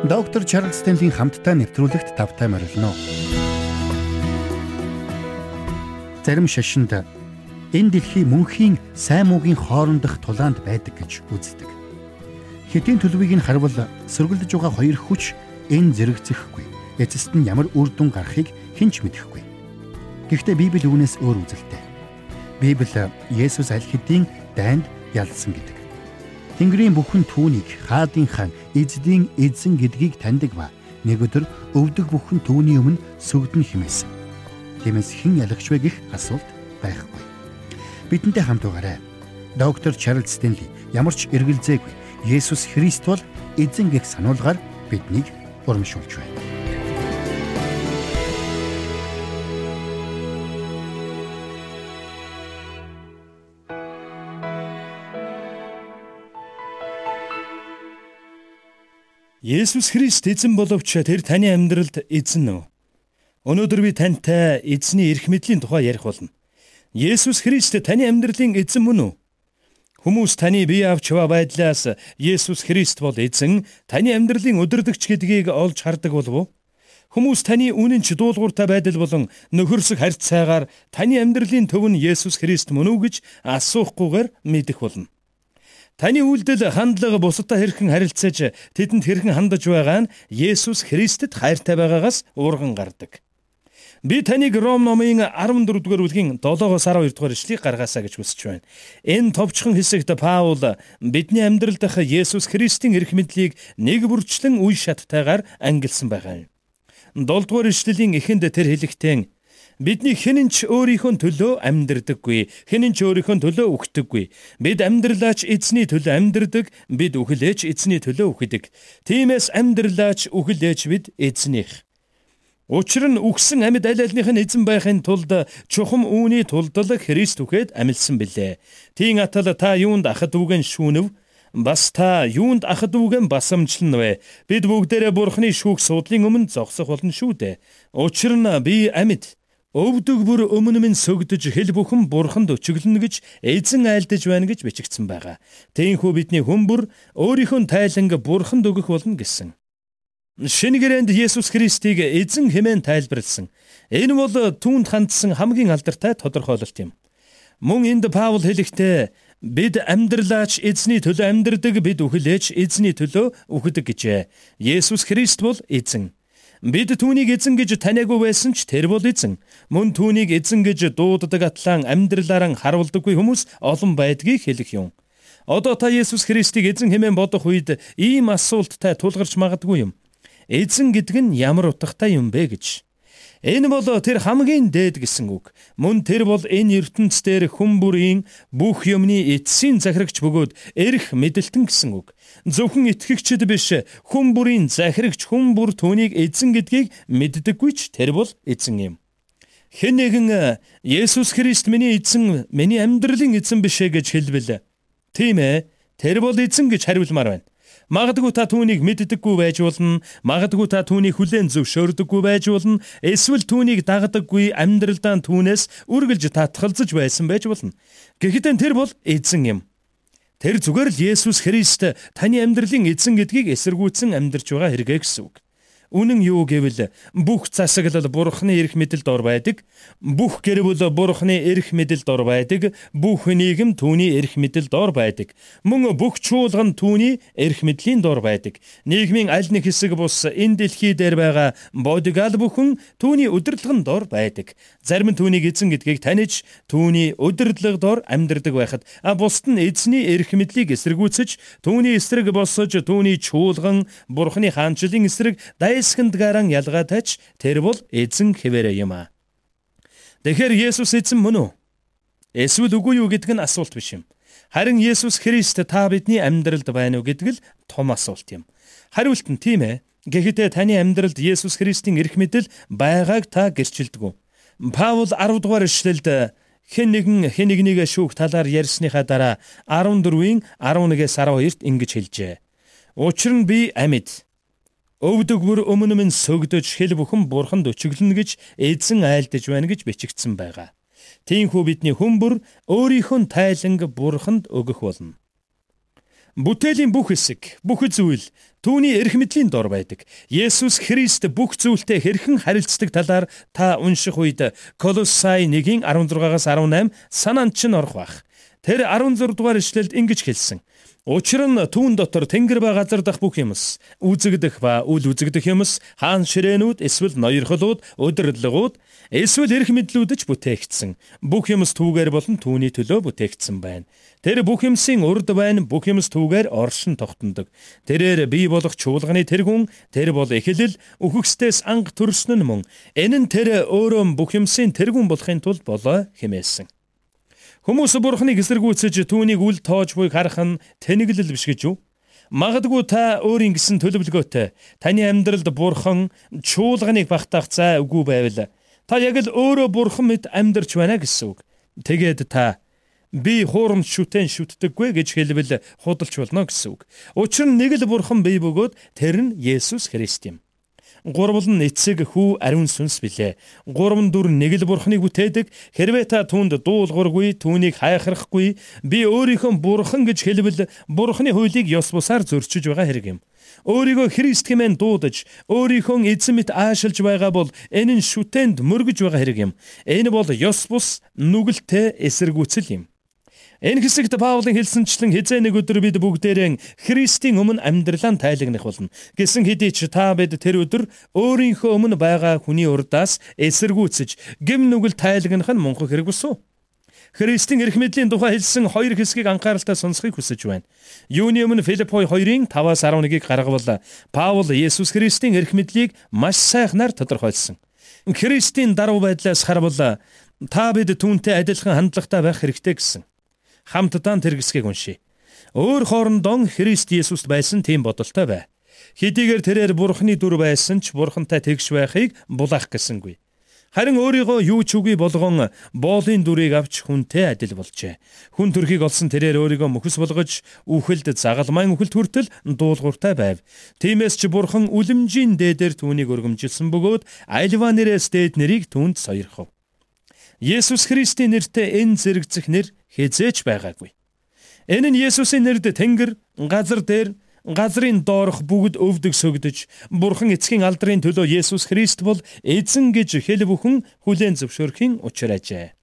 Доктор Чарлз Стенлийн хамтдаа нэвтрүүлэгт тавтай морилно. Зарим шашинд энэ дэлхий мөнхийн сайн муугийн хоорондох тулаанд байдаг гэж үздэг. Хэдийн төлөвийг нь харвал сөргөлдөж байгаа хоёр хүч энэ зэрэгцэхгүй. Эцэст нь ямар үр дүн гарахыг хэн ч мэдэхгүй. Гэхдээ Библи үүнээс өөр үзэлтэй. Библи Есүс аль хэдийн дайнд ялсан гэдэг. Тэнгэрийн бүхэн түүнийг хаадын хаан, эзэдийн эзэн гэдгийг таньдаг ба нэг өдөр өвдөх бүхэн түүний өмнө сүгдэн хэмээсэн. Тиймээс хэн ялагч вэ гэх асуулт байхгүй. Бидэнтэй хамт байгаарай. Доктор Чарлз Стенли ямар ч эргэлзээгүй Есүс Христ бол эзэн гэх сануулгаар биднийг урамшуулж байна. Есүс Христ эзэн боловч тэр таны амьдралд эзэн үү? Өнөөдөр би тантай эзний эрх мэдлийн тухай ярих болно. Есүс Христ таны амьдралын эзэн мөн үү? Хүмүүс таны бие авч байгаа байдлаас Есүс Христ бол эзэн, таны амьдралын удирдагч гэдгийг олж хардаг болов уу? Хүмүүс таны үнэнч дуулууртай байдал болон нөхөрсөг харьцаагаар таны амьдралын төв нь Есүс Христ мөн үү гэж асуухгүйгээр мэдэх болно. Таны үйлдэл хандлага бусадтай хэрхэн харилцаж тэдэнд хэрхэн хандаж байгаа нь Есүс Христэд хайртай байгаагаас уурган гардаг. Би таныг Ром номын 14-р бүлгийн 7-оос 12-р эшлэгийг гаргаасаа гэж хүсэж байна. Энэ товчхон хэсэгт Паул бидний амьдрал дахь Есүс Христийн эрх мэдлийг нэг бүрчлэн үе шаттайгаар ангилсан байгаа юм. 7-р эшлэлийн эхэнд тэр хэлэхдээ бидний хэн ч өөрийнхөө төлөө амьдрдаггүй, хэн ч өөрийнхөө төлөө үхдэггүй. Бид амьдралаач эзний төлөө амьдрдаг, бид үхлээч эзний төлөө үхдэг. Тиймээс амьдралаач үхлээч бид эзнийх. Учир нь үхсэн амьд аль альных нь эзэн байхын тулд чухам үүний тулд л Христ үхээд амилсан билээ. Тийм атал та юунд ах トゥ угэн шүүнэв? Бас та юунд ах トゥ угэн басамжлан вэ? Бид бүгдээрээ Бурхны шүүх судлын өмнө зогсох болно шүү дээ. Учир нь би амьд өвдөг бүр өмнө минь сөгдөж хэл бүхэн бурханд өчөглөнө гэж эзэн айлдаж байна гэж бичигдсэн байгаа. Тиймээс бидний хүн бүр өөрийнхөө тайланг бурханд өгөх болно гэсэн. Шинэ гэрээнд Есүс Христийг эзэн хэмээн тайлбарлсан. Энэ бол түүнд хандсан хамгийн алдартай тодорхойлолт юм. Мөн энд Паул хэлэхдээ бид амьдралаач эзний төлөө амьдрдаг, бид үхлээч эзний төлөө үхдэг гэжээ. Есүс Христ бол эзэн. Бид түүнийг эзэн гэж таниагүй байсан ч тэр бол эзэн. Мөн түүнийг эзэн гэж дууддаг атлан амьдралаараа харуулдаггүй хүмүүс олон байдгийг хэлэх юм. Одоо та Есүс Христийг эзэн хэмээн бодох үед ийм асуулттай тулгарч магадгүй юм. Эзэн гэдэг нь ямар утгатай юм бэ гэж. Энэ бол тэр хамгийн дээд гэсэн үг. Мөн тэр бол энэ ертөнц дээр хүн бүрийн бүх юмны эцсийн захирагч бөгөөд эрх мэдэлтэн гэсэн үг. Зөвхөн итгэгчд биш, хүн бүрийн захирагч, хүн бүр түүнийг эзэн гэдгийг мэддэггүй ч тэр бол эзэн юм. Хэн нэгэн Есүс Христ миний эзэн, миний амьдралын эзэн биш ээ гэж хэлбэл, тийм ээ, тэр бол эзэн гэж хариулмаар байна. Магадгүй та түүнийг мэддэггүй байж болно, магадгүй та түүнийг хүлээн зөвшөөрдөггүй байж болно, эсвэл түүнийг дагдаггүй, амьдралдаа түүнээс үргэлж татгалзаж байсан байж болно. Гэхдээ тэр бол эзэн юм. Тэр зүгээр л Есүс Христ таны амьдралын эзэн гэдгийг эсэргүүцэн амьдарч байгаа хэрэгэ гэсэн үг. Үнэн юу гэвэл бүх засаглал Бурхны эрх мэдэлд ор байдаг, бүх гэр бүл Бурхны эрх мэдэлд ор байдаг, бүх нийгэм түүний эрх мэдэлд ор байдаг. Мөн бүх чуулган түүний эрх мэдлийн дор байдаг. Нийгмийн аль нэг хэсэг бус энэ дэлхий дээр байгаа бодгал бүхэн түүний удирдлагын дор байдаг. Зарим нь түүнийг эзэн гэдгийг таних, түүний удирдлагын дор амьдардаг байхад бусд нь эзний эрх мэдлийг эсэргүүцэж, түүний эсрэг босож, түүний чуулган Бурхны хаанчлалын эсрэг эсгэндгааран ялгаатайч тэр бол эзэн хэвээрээ юм аа. Тэгэхээр Есүс эзэн мөн үү? Эсвэл үгүй юу гэдэг нь асуулт биш юм. Харин Есүс Христ та бидний амьдралд байна уу гэдэг л том асуулт юм. Хариулт нь тийм ээ. Гэхдээ таны амьдралд Есүс Христийн эрх мэдэл байгааг та гэрчилдэг үү? Паул 10 дугаар эшлэлд хэн нэгнийг шүүх талаар ярьсныхаа дараа 14-ийн 11-ээс 12-т ингэж хэлжээ. Учир нь би амьд өвдөг бүр өмнө минь сөгдөж хэл бүхэн бурханд өчөглөнө гэж эзэн айлдаж байна гэж бичигдсэн байгаа. Тиймээс бидний хүн бүр өөрийнхөө тайланг бурханд өгөх болно. Бүтээлийн бүх хэсэг, бүх зүйл түүний эрх мэдлийн дор байдаг. Есүс Христ бүх зүйлтэй хэрхэн харилцдаг талаар та унших үед Колосай 1:16-аас 18 санаанд чинь орох байх. Тэр 16 дугаар ишлэлд ингэж хэлсэн. Учир нь түүн дотор тэнгэр ба газар дах бүх юмс, үзэгдэх ба үл үзэгдэх юмс, хаан ширээнүүд, эсвэл ноёрхлууд, удирдлагууд, эсвэл эрх мэдлүүдж бүтээгдсэн. Бүх юмс түүгээр болон түүний төлөө бүтээгдсэн байна. Тэр бүх юмсын урд байна, бүх юмс түүгээр оршин тогтнодог. Тэрээр бий болох чуулганы тэргүүн, тэр бол эхлэл, үхэгсдээс анх төрсөн нь мөн. Энэ нь тэр өөрөө бүх юмсын тэргүүн болохын тулд болоо хэмээсэн. Хүмүүс Бурхныг эсэргүүцэж түүнийг үл тоож буйг харах нь тэнэглэл биш гэж юу? Магадгүй та өөрийн гэсэн төлөвлөгөөтэй таны амьдралд Бурхан чуулганыг багтаах зай үгүй байвал та яг л өөрөө Бурхан мэд амьдарч байна гэсэн үг. Тэгээд та би хуурамч шүтэн шүтдэггүй гэж хэлбэл худалч болно гэсэн үг. Учир нь нэг л Бурхан бий бөгөөд тэр нь Есүс Христ юм. Гурвал нь эцэг, хүү, ариун сүнс билээ. Гурван дүр нэг л Бурханыг бүтээдэг. Хэрвээ та түүнд дуулуургүй, түүнийг хайхрахгүй, би өөрийнхөө Бурхан гэж хэлбэл Бурханы хуулийг ёс бусаар зөрчиж байгаа хэрэг юм. Өөрийгөө Христ хэмээн дуудаж, өөрийнхөө эзэн мэт аашилж байгаа бол энэ нь шүтэнд мөргөж байгаа хэрэг юм. Энэ бол ёс бус нүгэлтэй эсэргүүцэл юм. Энэ хэсэгт Паулын хэлсэнчлэн хизээ нэг өдөр бид бүгдээрээ Христийн өмнө амьдралаа тайлагнах болно. Гэсэн хэдий ч та бид тэр өдөр өөрийнхөө өмнө байгаа хүний урдаас эсэргүүцэж гэм нүгэл тайлагнах нь мунхаг хэрэг бүсүү. Христийн эрх мэдлийн тухай хэлсэн хоёр хэсгийг анхааралтай сонсхийг хүсэж байна. Юуны өмнө Филиппой 2:5-аас 11-ийг гаргавал Паул Есүс Христийн эрх мэдлийг маш сайхнаар тодорхойлсон. Христийн даруй байдлаас харвал та бид түүнтэй адилхан хандлагатай байх хэрэгтэй гэсэн. Хамтдаа тэр хэсгийг уншийе. Өөр хоорондоо Христ Есүст байсан тийм бодолтой бай. Хэдийгээр тэрээр Бурханы дүр байсан ч Бурхантай тэгш байхыг булаах гэсэнгүй. Харин өөрийгөө юу ч үгүй болгон боолын дүрийг авч хүнтэй адил болжээ. Хүн төрхийг олсон тэрээр өөрийгөө мөхс болгож үхэлд загалмайн үхэлд хүртэл дуулууртай байв. Тиймээс ч Бурхан үлэмжийн дээдээр түүнийг өргөмжилсөн бөгөөд альва нэрээс дээд нэрийг түүнд сойрхов. Есүс Христийн нэртэй энэ зэрэгцэх нэр хизээч байгаагүй. Энэ нь Есүсийн нэрд тэнгэр, газар дээр, газрын доорх бүгд өвдөг сөгдөж, Бурхан эцгийн алдрын төлөө Есүс Христ бол эзэн гэж хэл бүхэн хүлээн зөвшөөрхийн учир ажээ.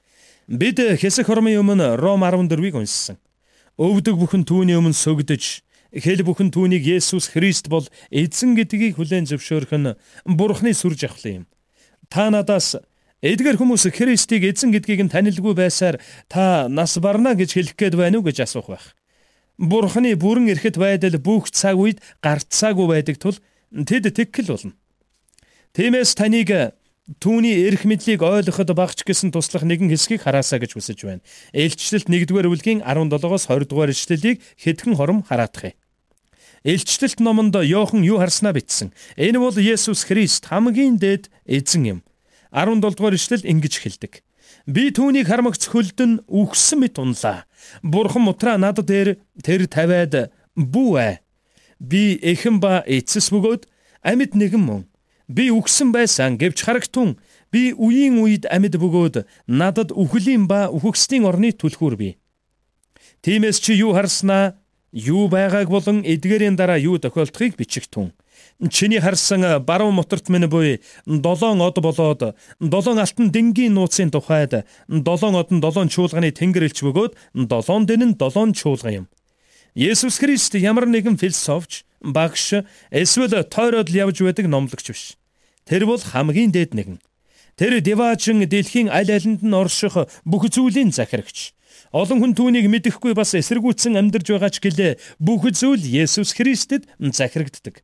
Бид Хэсэг хормын өмнө Ром 14-ийг уншсан. Өвдөг бүхэн түүний өмнө сөгдөж, хэл бүхэн түүнийг Есүс Христ бол эзэн гэдгийг хүлээн зөвшөөрөх нь Бурханы сүр жавхлан юм. Та надаас эдгээр хүмүүс Христийг эзэн гэдгийг нь танилгүй байсаар та нас барна гэж хэлэх гээд байна уу гэж асуух байх. Бурханы бүрэн эрхэт байдал бүх цаг үед гарцаагүй байдаг тул тэд тэтгэл болно. Тиймээс таныг түүний эрх мэдлийг ойлгоход багч гэсэн туслах нэгэн хэсгийг хараасаа гэж хүсэж байна. Илчилэлт 1-р бүлгийн 17-оос 20-р ишлэлийг хэдхэн хором хараадах юм. Илчилэлт номонд Иохан юу харснаа бичсэн. Энэ бол Есүс Христ хамгийн дээд эзэн юм. 17-р ишлэл ингэж хэлдэг. Би түүнийг хармагц хөлдөн үхсэн мэт унлаа. Бурхан мутраа над дээр тэр тавиад бүүэ. Би эхэн ба эцэс бөгөөд амьд нэгэн мөн. Би үхсэн байсан гэвч харагтун. Би үеийн үед амьд бөгөөд надад үхлийн ба үхэгсдийн орны түлхүүр бий. Тиймээс чи юу харснаа, юу байгааг болон эдгээрийн дараа юу тохиолдохыг бичигтун. Чиний харсан баруун моторт минь буй 7 од болоод 7 алтан дэнгийн нууцын тухайд 7 од нь 7 чуулганы тэнгэрэлч бөгөөд 7 дэн нь 7 чуулган юм. Есүс Христ ямар нэгэн философч, багш, эсвэл тойроод л явж байдаг номлогч биш. Тэр бол хамгийн дээд нэгэн. Тэр деваажин дэлхийн аль алинд нь орших бүх зүйлийн захирагч. Олон хүн түүнийг мэдэхгүй бас эсэргүүцсэн амьдарч байгаа ч гэлээ бүх зүйл Есүс Христэд захирагддаг.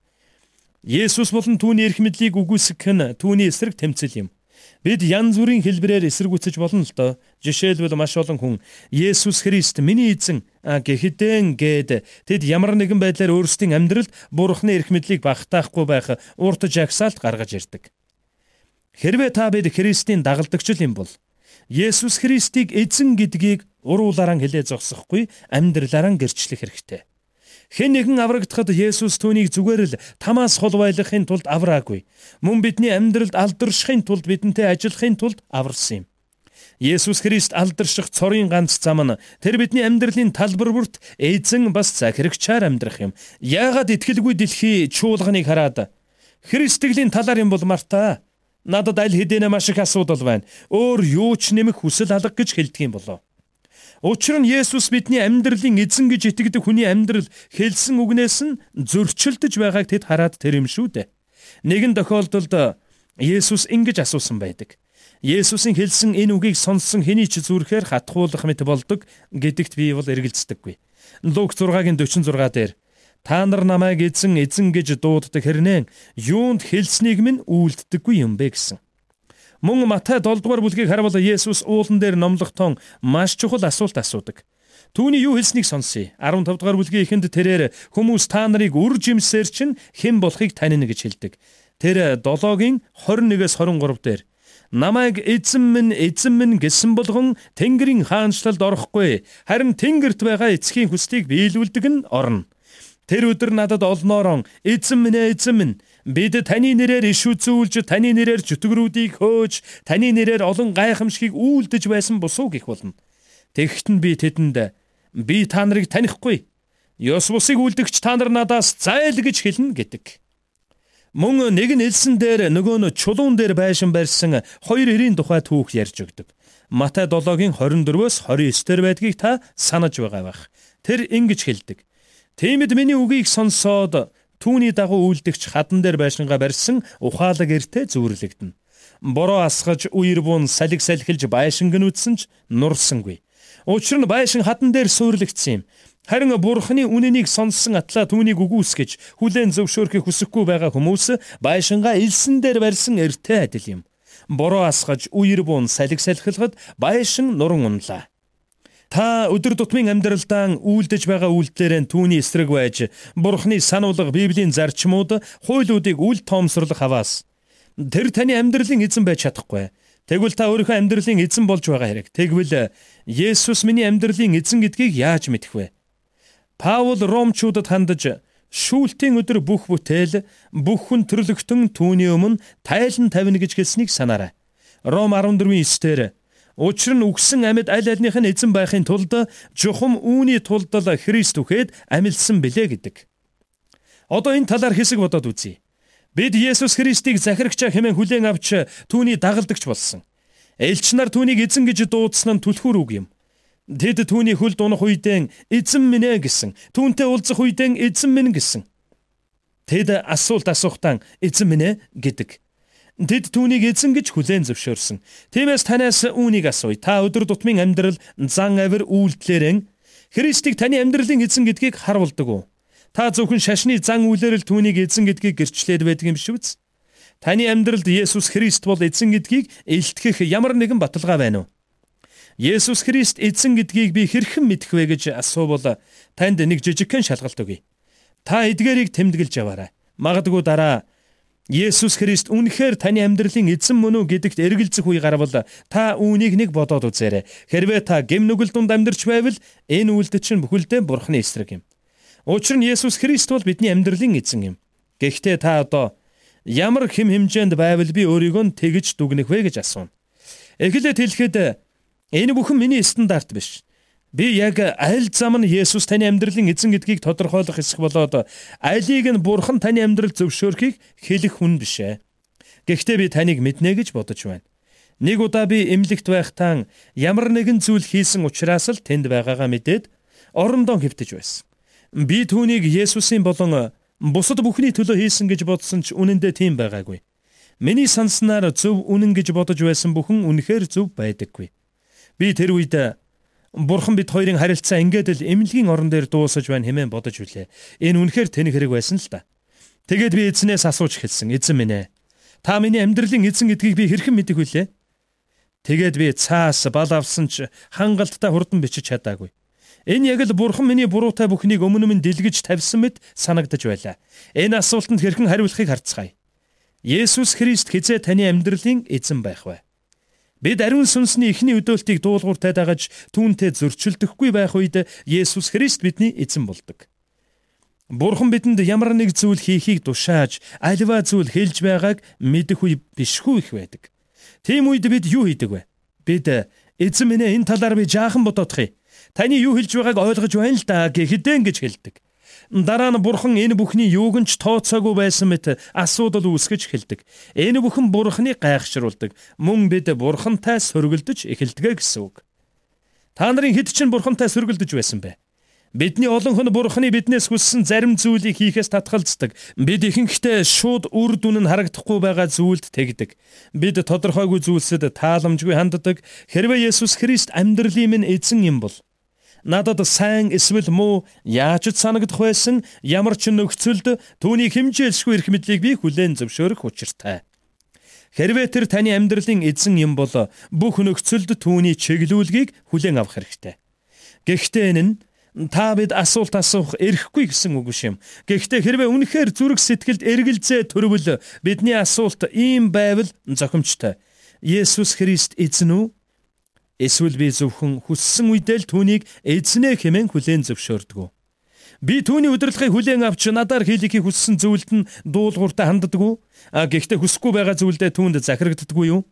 Есүс болон түүний эрх мэдлийг үгүйсгэх нь түүний эсрэг тэмцэл юм. Бид янз бүрийн хэлбэрээр эсэргүүцэж болно л доо. Жишээлбэл маш олон хүн Есүс Христ миний эзэн гэхэдэн гээд тэд ямар нэгэн байдлаар өөрсдийн амьдралд Бурханы эрх мэдлийг багтаахгүй байх урт жагсаалт гаргаж ирдэг. Хэрвээ та бид Христийн дагалдагч юм бол Есүс Христийг эзэн гэдгийг уруулаараа хэлээ зогсохгүй амьдралаараа гэрчлэх хэрэгтэй. Хэн нэгэн аврагдахад Есүс түүнийг зүгээр л тамаас хол байлгахын тулд авраагүй. Мөн бидний амьдралд алдаршихын тулд бидэнтэй ажиллахын тулд аварсан юм. Есүс Христ алдарших цорын ганц зам нь тэр бидний амьдралын талбар бүрт эзэн бас захирагчаар амьдрах юм. Яагаад итгэлгүй дэлхий чуулганыг хараад Христтгэлийн талаар юм бол Марта надад аль хэдийнэ маш их асуудал байна. Өөр юу ч нэмэх хүсэл алга гэж хэлдэг юм болов. Учир нь Есүс бидний амьдралын эзэн гэж итгэдэг хүний амьдрал хэлсэн үгнээс нь зөрчилдөж байгааг тэд хараад тэр юм шүү дээ. Нэгэн тохиолдолд Есүс ингэж асуусан байдаг. Есүсийн хэлсэн энэ үгийг сонссон хэний ч зүрхээр хатгуулах мэт болдог гэдэгт би бол эргэлздэггүй. Луг 6:46 дээр та нар намайг эзэн гэж дууддаг хэрнээ юунд хэлснийг минь үйлддэггүй юм бэ гэсэн. Мөн Матай 7 дугаар бүлгийг харвал Есүс уулан дээр номлохдоо маш чухал асуулт асуудаг. Түүний юу хэлснийг сонсъё. 15 дугаар бүлгийн эхэнд тэрээр хүмүүс та нарыг үр жимсээр чинь хэн болохыг танина гэж хэлдэг. Тэр 7-гийн 21-с 23 дээр намайг эзэн минь гэсэн болгон Тэнгэрийн хаанчлалд орохгүй. Харин Тэнгэрт байгаа эцгийн хүслийг биелүүлдэг нь орно. Тэр өдөр надад олноорон эзэн минь бид таны нэрээр иш үзүүлж, таны нэрээр зүтгэрүүдийг хөөж, таны нэрээр олон гайхамшигыг үйлдэж байсан босуу гэх болно. Тэгэхэд нь би тэдэнд би та нарыг танихгүй. Ёс бусыг үйлдэгч та нар надаас зайл гэж хэлнэ гэдэг. Мөн нэг нь элсэн дээр нөгөө нь чулуун дээр байшин барьсан хоёр эрийн тухай түүх ярьж өгдөг. Матай 7-гийн 24-өөс 29 дээр байдгийг та санаж байгаа байх. Тэр ингэж хэлдэг. Тиймд миний үгийг сонсоод түүний дагуу үйлдэгч хадан дээр байшингаа барьсан ухаалаг эртээ зүүрлэгдэнэ. Бороо асгаж үер буун салхи салхилж байшин гинүдсэн ч нурсангүй. Учир нь байшин хадан дээр суурлагдсан юм. Харин Бурхны үнэнийг сонссон атлаа түүнийг үгүйсгэж хүлээн зөвшөөрөхийг хүсэхгүй байгаа хүмүүс байшингаа элсэн дээр барьсан эртээ адил юм. Бороо асгаж үер буун салхи салхилахад байшин нуран унлаа. Та өдөр тутмын амьдралдаа үйлдэж байгаа үйлдэлээр түүний эсрэг байж Бурхны сануулга Библийн зарчмууд, хуйлуудыг үл тоомсорлох хаваас тэр таны амьдралын эзэн байж чадахгүй. Тэгвэл та өөрийнхөө амьдралын эзэн болж байгаа хэрэг. Тэгвэл Есүс миний амьдралын эзэн гэдгийг яаж мэдэх вэ? Паул Ромчуудад хандаж шүүлтийн өдөр бүх бүтээл бүх хүн төрлөختөн түүний өмнө тайлан тавина гэж хэлснийг санаарай. Ром 14:9-дээр учир нь үгсэн амьд аль альных нь эзэн байхын тулд жухам үүний тулд л Христ үхээд амилсан билээ гэдэг. Одоо энэ талаар хэсэг бодоод үзье. Бид Есүс Христийг захирагчаа хэмээн хүлээн авч түүний дагалдагч болсон. Элч нар түүнийг эзэн гэж дуудсан нь түлхүүр үг юм. Тэд түүний хөлд унах үедээ эзэн минь ээ гэсэн, түүнтэй уулзах үедээ эзэн минь гэсэн. Тэд асуулт асуухтаа эзэн минь ээ гэдэг. Тэд түүнийг эзэн гэж хүлээн зөвшөөрсөн. Тиймээс танаас үүнийг асууя. Та өдөр тутмын амьдрал зан авир үйлдэлээр Христийг таны амьдралын эзэн гэдгийг харуулдаг уу? Та зөвхөн шашны зан үйлээр л түүнийг эзэн гэдгийг гэрчлээд байдаг юм шиг биз? Таны амьдралд Есүс Христ бол эзэн гэдгийг илтгэх ямар нэгэн баталгаа байна уу? Есүс Христ эзэн гэдгийг би хэрхэн мэдэх вэ гэж асуувал танд нэг жижигхэн шалгалт өгье. Та эдгээрийг тэмдэглэж яваарай. Магадгүй дараа Есүс Христ үнэхээр таны амьдралын эзэн мөн үү гэдэгт эргэлзэх үе гарвал та үүнийг нэг бодоод үзээрэй. Хэрвээ та гэм нүгэл дунд амьдарч байвал энэ үйлдэл чинь бүхэлдээ Бурхны эсрэг юм. Учир нь Есүс Христ бол бидний амьдралын эзэн юм. Гэхдээ та одоо ямар хэм хэмжээнд байвал би өөрийгөө тэгж дүгнэх вэ гэж асууна. Эхлээд хэлэхэд энэ бүхэн миний стандарт биш. Би яг аль зам нь Есүс таны амьдралын эзэн гэдгийг тодорхойлох хэсэг болоод алийг нь Бурхан таны амьдрал зөвшөөрөхийг хэлэх хүн биш ээ. Гэхдээ би таныг мэднэ гэж бодож байна. Нэг удаа би эмнэлэгт байхдаа ямар нэгэн зүйл хийсэн учраас л тэнд байгаагаа мэдээд орондоо хэвтэж байсан. Би түүнийг Есүсийн болон бусад бүхний төлөө хийсэн гэж бодсон ч үнэндээ тийм байгаагүй. Миний санснаар зөв үнэн гэж бодож байсан бүхэн үнэхээр зөв байдаггүй. Би тэр үед Бурхан бид хоёрын харилцаа ингээд л эмнэлгийн орон дээр дуусаж байна хэмээн бодож үлээ. Энэ үнэхээр тэнэг хэрэг байсан л та. Тэгээд би эзнээс асууж эхэлсэн. Эзэн минь ээ. Та миний амьдралын эзэн гэдгийг би хэрхэн мэдэх вүлээ? Тэгээд би цаас бал авсан ч хангалттай хурдан бичиж чадаагүй. Энэ яг л Бурхан миний буруутай бүхнийг өмнө минь дэлгэж тавьсан мэт санагдаж байлаа. Энэ асуултанд хэрхэн хариулахыг харцгаая. Есүс Христ хизээ таны амьдралын эзэн байх вэ? Бид ариун сүнсний эхний өдөөлтийг дуулууртай дагаж түүнтэй зөрчилдөхгүй байх үед Есүс Христ бидний эзэн болдог. Бурхан бидэнд ямар нэг зүйл хийхийг тушааж, альва зүйл хэлж байгааг мэдэх үе бишгүй их байдаг. Тийм үед бид юу хийдэг вэ? Бид Эзэн минь энэ талаар би жаахан бодоодох юм. Таны юу хэлж байгааг ойлгож байна л да гэхэд гэж хэлдэг. Дараа нь Бурхан энэ бүхний юуг нь ч тооцоогүй байсан мэт асуудал үүсгэж эхэлдэг. Энэ бүхэн Бурханыг гайхшруулдаг. Мөн бид Бурхантай сөргөлдөж эхэлдэг гэсэн үг. Та нарын хэд ч Бурхантай сөргөлдөж байсан бэ? Бидний олон хүн Бурханы биднээс хүссэн зарим зүйлийг хийхээс татгалздаг. Бид ихэнхдээ шууд үр дүн нь харагдахгүй байгаа зүйлд тэгдэг. Бид тодорхойгүй зүйлсэд тааламжгүй ханддаг. Хэрвээ Есүс Христ амьдралын минь эзэн юм бол надад сайн эсвэл муу яаж ч санагдах байсан ямар ч нөхцөлд түүний хэмжээлшгүй эрх мэдлийг би хүлээн зөвшөөрөх учиртай. Хэрвээ тэр таны амьдралын эзэн юм бол бүх нөхцөлд түүний чиглүүлгийг хүлээн авах хэрэгтэй. Гэхдээ энэ нь та бид асуулт асуух эрхгүй гэсэн үг юм. Гэхдээ хэрвээ үнэхээр зүрх сэтгэлд эргэлзээ төрвөл бидний асуулт ийм байвал зохимжтой. Есүс Христ эзэн үү? Эсвэл би зөвхөн хүссэн үедээ л түүнийг эзнээ хэмээн хүлээн зөвшөөрдөг үү? Би түүний удирдлагыг хүлээн авч надаар хийхийг хүссэн зүйлд нь дуулууртай ханддаг уу? Гэхдээ хүсэхгүй байгаа зүйлдээ түүнд захирагддаггүй юу?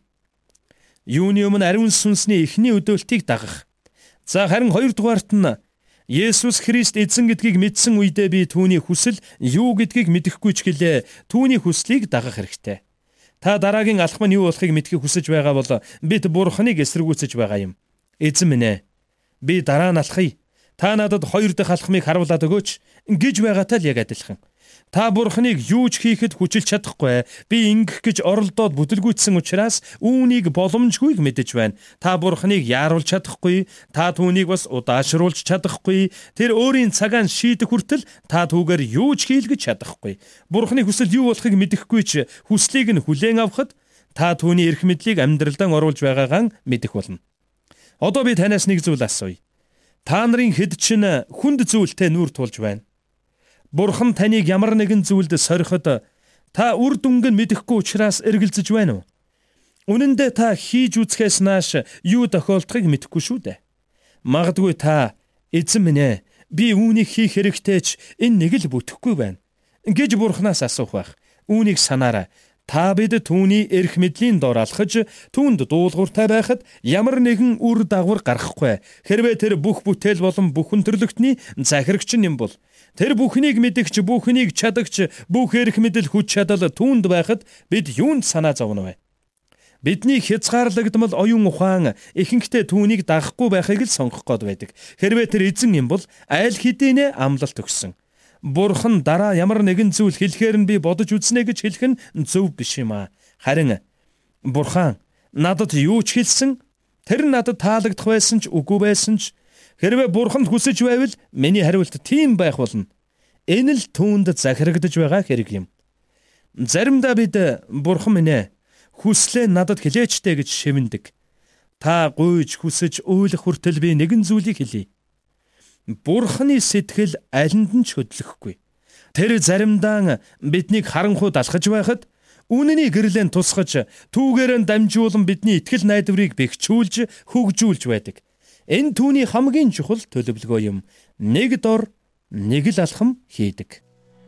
Юуны өмнө ариун сүнсний эхний өдөөлтийг дагах. За харин хоёрдугаарт нь Есүс Христ эзэн гэдгийг мэдсэн үедээ би түүний хүсэл юу гэдгийг мэдэхгүй ч гэлээ түүний хүслийг дагах хэрэгтэй. Та дараагийн алхам нь юу болохыг мэдхийг хүсэж байгаа бол бид Бурханыг эсэргүүцэж байгаа юм. Эзэн минь ээ, би дараа нь алхая. Та надад хоёр дахь алхмыг харуулад өгөөч гэж байгаатай л яг адилхан. Та Бурханыг юу ч хийхэд хүчилж чадахгүй. Би ингэх гэж оролдоод бүтлгүүцсэн учраас үүнийг боломжгүйг мэдэж байна. Та Бурханыг яаруулж чадахгүй. Та түүнийг бас удаашруулж чадахгүй. Тэр өөрийн цагаан шийдэх хүртэл та түүгээр юу ч хийлгэж чадахгүй. Бурханы хүсэл юу болохыг мэдэхгүй ч хүслийг нь хүлээн авахад та түүний эрх мэдлийг амьдралдаа оруулж байгаагаа мэдэх болно. Одоо би танаас нэг зүйл асууя. Та нарын хэд ч хүнд зүйлтэй нүүр тулж байна. Бурхан таныг ямар нэгэн зүйлд сориход та үр дүнг нь мэдэхгүй учраас эргэлзэж байна уу? Үнэн дээр та хийж үзэхээс нааш юу тохиолдохыг мэдэхгүй шүү дээ. Магадгүй та эзэн минь ээ, би үүнийг хийх хэрэгтэй ч энэ нэг л бүтэхгүй байна гэж Бурханаас асуух байх. Үүнийг санаарай. Та бид түүний эрх мэдлийн дор алхаж түүнд дуулууртай байхад ямар нэгэн үр дагавар гарахгүй. Хэрвээ тэр бүх бүтээл болон бүх өндөрлөгтний захирагч юм бол тэр бүхнийг мэдэгч, бүхнийг чадагч, бүх эрх мэдэл хүч чадал түүнд байхад бид юунд санаа зовно вэ? Бидний хязгаарлагдмал оюун ухаан ихэнхдээ түүнийг дагахгүй байхыг л сонгох гээд байдаг. Хэрвээ тэр эзэн юм бол аль хэдийнэ амлалт өгсөн. Бурхан дараа ямар нэгэн зүйл хэлэхээр нь би бодож үзнэ гэж хэлэх нь зөв биш юм аа. Харин Бурхан надад юу ч хэлсэн, тэр надад таалагдах байсан ч үгүй байсан ч хэрвээ Бурханд хүсэж байвал миний хариулт тийм байх болно. Энэ л түүнд захирагдж байгаа хэрэг юм. Заримдаа бид Бурхан минь ээ, хүслээ надад хэлээчтэй гэж шивндэг. Та гуйж хүсэж өөлөх хүртэл би нэгэн зүйлийг хэлье. Бурханы сэтгэл алинд нь ч хөдлөхгүй. Тэр заримдаа биднийг харанхуй далхаж байхад үнэний гэрлэн тусгаж түүгээр нь дамжуулан бидний итгэл найдварыг бэхжүүлж хөгжүүлж байдаг. Энэ түүний хамгийн чухал төлөвлөгөө юм. Нэг дор нэг л алхам хийдэг.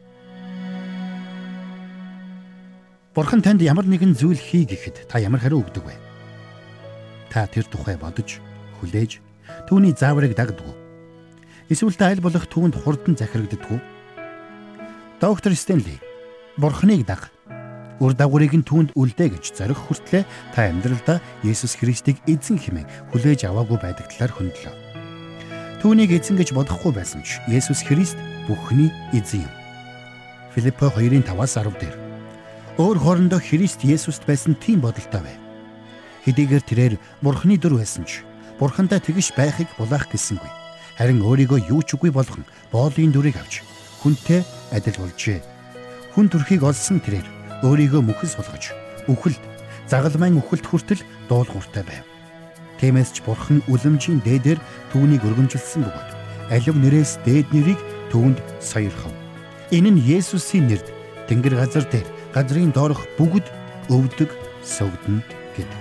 Бурхан танд ямар нэгэн зүйл хий гэхэд та ямар хариу өгдөг вэ? Та тэр тухай бодож, хүлээж, түүний зааврыг дагдаг уу? Эсвэл та аль болох түүнд хурдан захирагддаг уу? Доктор Стенли, Бурханыг даг. Үр дагаврыг нь түүнд үлдээ гэж зорих хүртлээр та амьдралдаа Есүс Христийг эзэн хэмээн хүлээж аваагүй байдаг талаар хөндлөө. Түүнийг эзэн гэж бодохгүй байсан ч Есүс Христ бүхний эзэн юм. Филиппо 2:5-10 дээр өөр хоорондоо Христ Есүст байсан тийм бодолтой бай. Хэдийгээр тэрээр Бурханы дүр байсан ч Бурхантай тэгш байхыг булаах гэсэнгүй. Харин өөрийгөө юу ч үгүй болгон боолын дүрийг авч хүнтэй адил болжээ. Хүн төрхийг олсон тэрээр өөрийгөө мөхөл сулгаж үхэлд загалмайн үхэлд хүртэл дуулууртай байв. Тиймээс ч Бурхан үлэмжийн дээдээр түүнийг өргөмжилсөн бөгөөд алив нэрээс дээд нэрийг түүнд сойрхов. Энэ нь Есүсийн нэрд тэнгэр газар дээр газрын доорх бүгд өвдөг согдно гэдэг.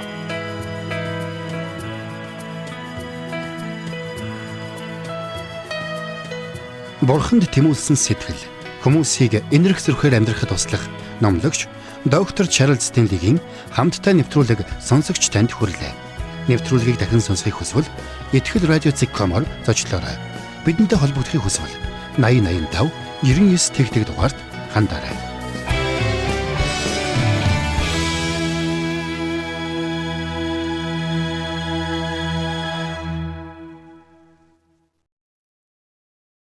Бурханд тэмүүлсэн сэтгэл хүмүүсийг энэрх зөрхөөр амьдрахад туслах номлогч доктор Чарлз Стенлигийн хамттай нэвтрүүлэг сонсогч танд хүрлээ. нэвтрүүлгийг дахин сонсохыг хүсвэл Итгэл радио.com-оор зочлоорой. Бидэнтэй холбогдохыг хүсвэл 8085 99 тэгтэг дугаард хандаарай.